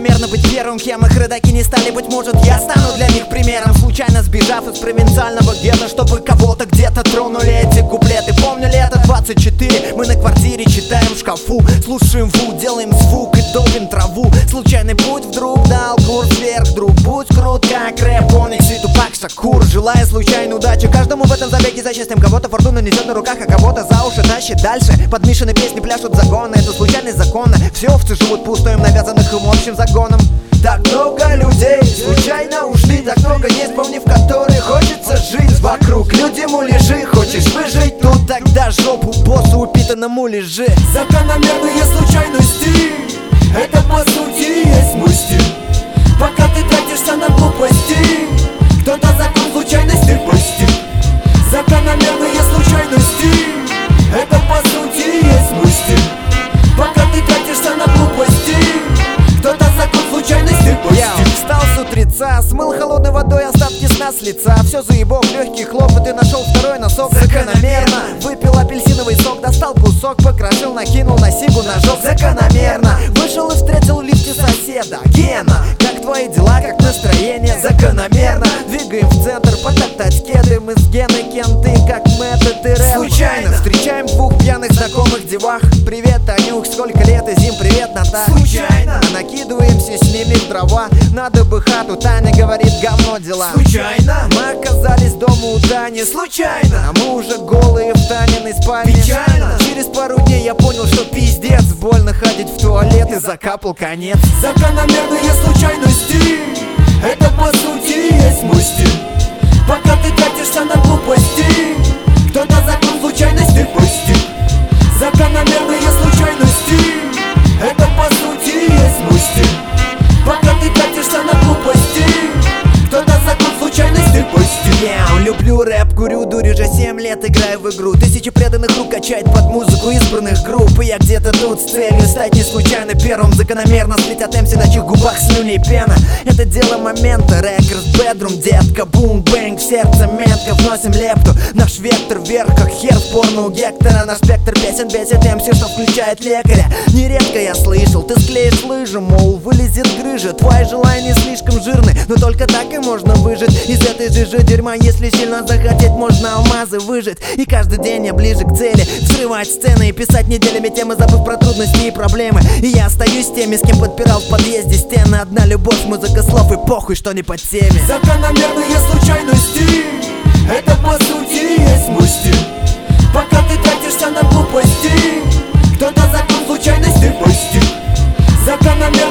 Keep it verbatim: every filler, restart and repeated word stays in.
закономерно быть первым, кем их родаки не стали. Быть может, я стану для них примером, случайно сбежав из провинциального гетто, чтобы кого-то где-то тронули эти куплеты. Помню лето двадцать четыре, мы на квартире читаем в шкафу, слушаем ву, делаем звук и долбим траву. Случайный путь вдруг дал курс вверх, вдруг будь крут, как рэп, Оникс и Тупак Шакур. Желаю случайной удачи каждому в этом забеге за счастьем. Кого-то фортуна несет на руках, а кого-то за уши тащит дальше. Подмешаны песни, пляшут загоны, это случайность закона. Все овцы живут пустым, навязанных им общим загоном. Так много людей случайно ушли, так много есть, помни, в которых хочется жить. Вокруг люди муляжи, хочешь выжить тут, тогда жопу боссу упитанному лежи. Закономерные случайности, это по сути есть мой стиль. Пока ты тратишься на глупости, кто-то закон случайности постиг. Закономерные случайности, это по сути есть мой стиль. Пока ты тратишься на глупости, кто-то закон случайности постиг. Я встал с утреца, смыл холодной водой остатки сна с лица. Все заебок, легкий хлопот и нашел второй носок. Закономерно выпил апельсиновый сок, достал кусок, покрошил, накинул на сигу, ножок. Закономерно вышел и встретил в лифте соседа. Гена, как твои дела, как настроение? Закономерно двигаем в центр, потоптать кеды. Мы с Геной кенты, как Мэтт и рэп. Случайно встречаем двух пьяных знакомых девах. Привет, Танюх, сколько лет, и Зим, привет, Наташ. Случайно накидываемся с ними в дрова, надо бы хату, Таня говорит, говно дела. Случайно Мы оказались дома у Тани. Случайно А мы уже голые в Таниной спальне. Печально. Через пару дней я понял, что пиздец, больно ходить в туалет, и закапал конец. Закономерные случайности, это по сути есть мой стиль. Пока ты тратишься на глупости, кто-то закон случайности постиг. Закономерные случайности, это по сути есть мой стиль. Пока ты тратишься на глупости, кто-то закон случайности постиг. Я люблю рэп, курю, дурю, уже семь лет играю в игру. Тысячи преданных рук качает под музыку избранных групп. И я где-то тут с целью стать не случайно первым. Закономерно слетят эмси, на чьих губах слюни и пена. Это дело момента, рекорд, бедрум, детка, бум-бэнг, в сердце метко вносим лепту. Наш вектор вверх, как хер в порно у Гектора. Наш спектр песен бесит эмси, что включает лекаря. Нередко я слышал, ты склеишь лыжи, мол, вылезет грыжа. Твои желания слишком жирны, но только так и можно выжить из этой жижи дерьма. Если сильно захотеть, можно алмазы выжить. И каждый день я ближе к цели, взрывать сцены и писать неделями темы, забыв про трудности и проблемы. И я остаюсь с теми, с кем подпирал в подъезде стены. Одна любовь, музыка слов и похуй, что не по теме. Закономерные случайности, это по сути есть мой стиль. Пока ты тратишься на глупости, кто-то закон случайности постиг. Закономерные